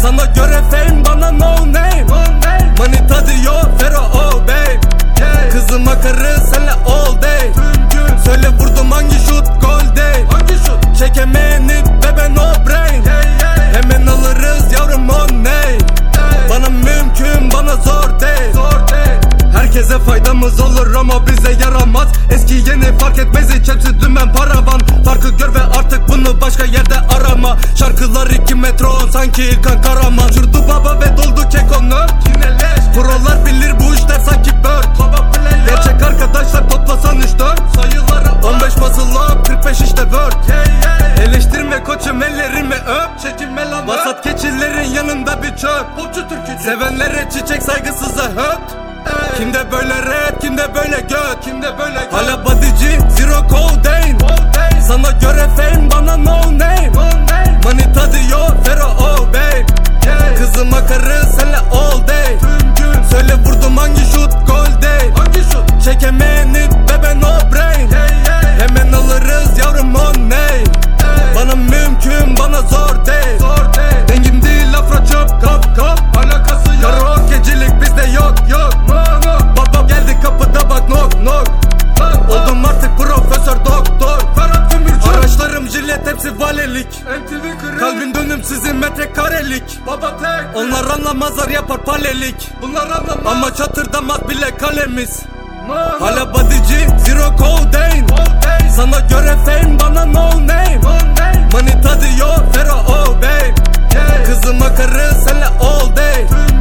Sana göre fame, bana no name. Manita diyor Fero oh babe. Kızıma karı senle all day. Söyle vurdum hangi şut gol day. Çekemeyeni bebe no brain. Hemen alırız yavrum on ney. Bana mümkün, bana zor değil. Herkese faydamız olur ama bize yaramaz. Eski yeni fark etmez, hiç hepsi dümen paravan. Farkı gör ve artık bunu başka yerde arama. Şarkılar 2 metro sanki İlkan Karaman. Şurdu baba ve doldu kekonu. Prolar bilir bu işler sanki bird. Gerçek arkadaşlar toplasan 3-4 sayıları 15 basılı up 45 işte word. Eleştirme koçum, ellerimi öp. Çekinme lan vasat keçilerin yanında bir çöp. Sevenlere çiçek, saygısıza höt. Kimde böyle rap, kimde böyle göt. Hala bodyci, zero codeine. Sana göre fame, bana no name. Manita diyor Fero oh babe. Kızıma karı senle all day. Söyle vurdum hangi şut gol day. Çekemeyeni bebe no brain. Hemen alırız yavrum on ney. Bana mümkün, bana zor değil. Dengim değil afro çöp kap. Alakası yok. Karaokecilik bizde yok. Baba geldi kapıda bak knock. Oldum artık profesör doktor. Araçlarım jilet, hepsi valelik. Kalbin dönüm sizin metrekarelik. Onlar anlamazlar, yapar palelik. Ama çatırdamaz bile kalemiz. Hala bodyci, zero codeine. Sana göre fame, bana no name. Manita diyor Fero oh babe. Kızıma karı senle all day.